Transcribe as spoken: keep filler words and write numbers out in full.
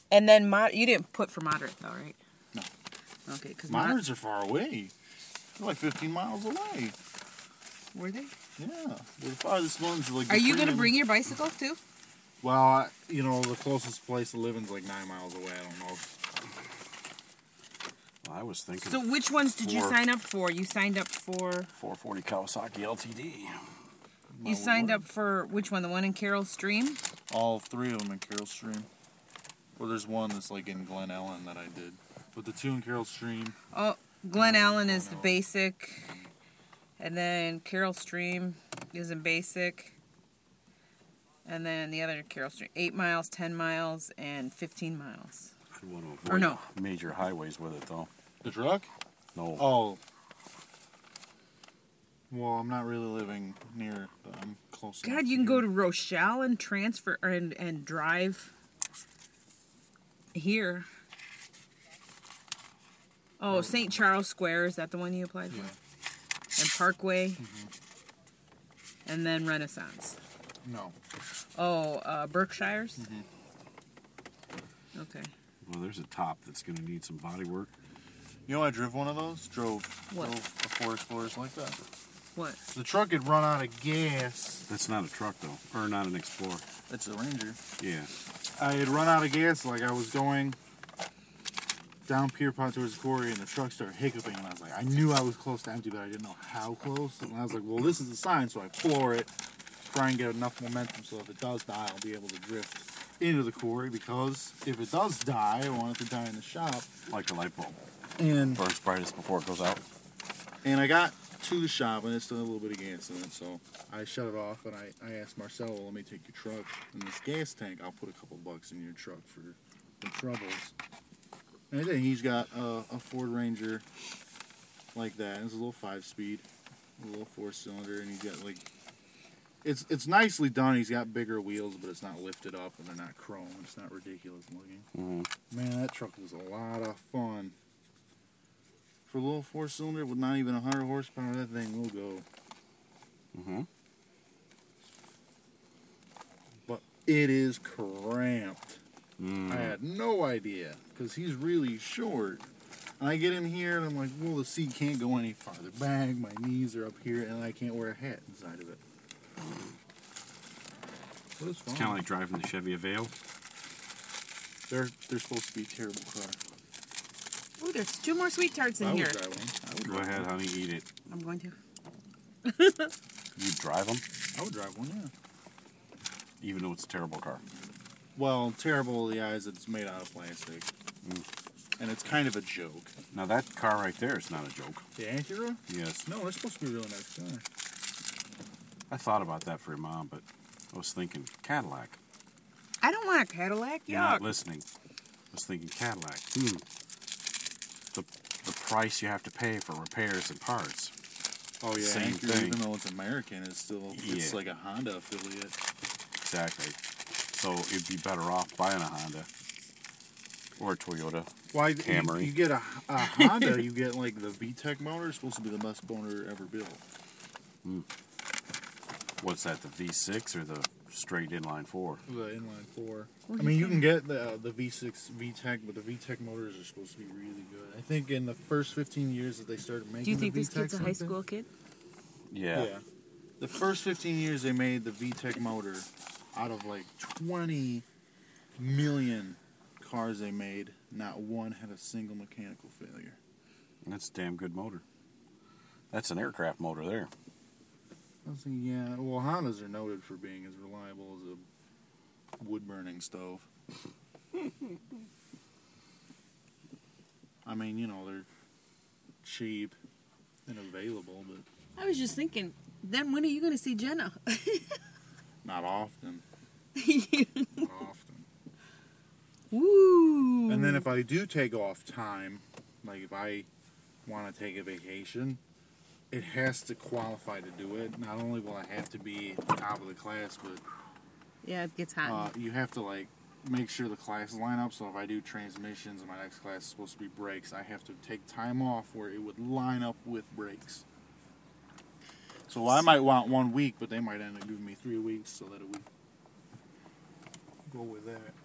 And then mod- you didn't put for moderate though, right? No. Okay, because moderates mod- are far away. They're like fifteen miles away. Were they? Yeah. They're the farthest ones. Like are you going to bring your bicycle too? Well, I, you know, the closest place to live is like nine miles away. I don't know. Well, I was thinking. So which ones did you sign up for? You signed up for four forty Kawasaki L T D. You signed up for which one? The one in Carroll Stream? All three of them in Carroll Stream. Well, there's one that's like in Glen Ellen that I did. But the two in Carroll Stream. Oh, Glen Ellen is the basic. And then Carroll Stream is in basic. And then the other Carroll Stream. eight miles, ten miles, and fifteen miles. You want to or avoid no. major highways with it, though. The truck? No. Oh. Well, I'm not really living near. I'm close. God, you can go to Rochelle and transfer and and drive here. Oh, Saint Charles Square, is that the one you applied for? Yeah. And Parkway. Mm-hmm. And then Renaissance. No. Oh, uh, Berkshires. Mm-hmm. Okay. Well, there's a top that's going to need some body work. You know, I drove one of those. Drove. What? Drove a Ford Explorers like that. What? The truck had run out of gas. That's not a truck, though. Or not an Explorer. It's a Ranger. Yeah. I had run out of gas, like I was going down Pierpont towards the quarry, and the truck started hiccuping, and I was like, I knew I was close to empty, but I didn't know how close. And I was like, well, this is a sign, so I floor it, try and get enough momentum so if it does die, I'll be able to drift into the quarry, because if it does die, I want it to die in the shop. Like the light bulb. And burns brightest before it goes out. And I got to the shop, and it still had a little bit of gas in it, so I shut it off, and I, I asked Marcelo, let me take your truck in this gas tank. I'll put a couple bucks in your truck for the troubles. And then he's got a, a Ford Ranger like that. It's a little five-speed, a little four-cylinder, and he's got, like, it's it's nicely done. He's got bigger wheels, but it's not lifted up, and they're not chrome. It's not ridiculous looking. Mm-hmm. Man, that truck was a lot of fun. For a little four-cylinder with not even one hundred horsepower, that thing will go. Mm-hmm. But it is cramped. Mm. I had no idea, because he's really short. And I get in here, and I'm like, well, the seat can't go any farther back. My knees are up here, and I can't wear a hat inside of it. But it's fun. Kind of like driving the Chevy Avail. They're, they're supposed to be a terrible car. Ooh, there's two more sweet tarts in I here. would drive one. I would Go drive ahead, one. honey, eat it. I'm going to. You drive them, I would drive one, yeah. even though it's a terrible car. Well, terrible in the eyes that it's made out of plastic. Mm. And it's kind of a joke. Now that car right there is not a joke. The Acura? Yes. No, they're supposed to be a really nice car. I thought about that for your mom, but I was thinking Cadillac. I don't want a Cadillac. You're Yuck. not listening. I was thinking Cadillac. Hmm. The, the price you have to pay for repairs and parts. Oh yeah, Same Acura, thing. even though it's American, it's still it's Yeah. like a Honda affiliate. Exactly. So you'd be better off buying a Honda or a Toyota. Why Camry. you, you get a, a Honda, you get like the V TEC motor. It's supposed to be the best motor ever built. Hmm. What's that? The V six or the straight inline four? The inline four. What I do mean, you you can get the the V six V TEC, but the V TEC motors are supposed to be really good. I think in the first fifteen years that they started making, Do you think the this kid's a V TEC high something- school kid? Yeah. Yeah. The first fifteen years they made the V TEC motor, out of like twenty million cars they made, not one had a single mechanical failure. That's a damn good motor. That's an aircraft motor there. I was thinking, yeah, well, Hondas are noted for being as reliable as a wood-burning stove. I mean, you know, they're cheap and available, but I was just thinking, then when are you going to see Jenna? not often. Not often. Woo! And then if I do take off time, like if I want to take a vacation, it has to qualify to do it. Not only will I have to be top of the class, but Yeah, it gets hot. uh, you have to like make sure the classes line up. So if I do transmissions and my next class is supposed to be brakes, I have to take time off where it would line up with brakes. So I might want one week, but they might end up giving me three weeks so that it would go with that.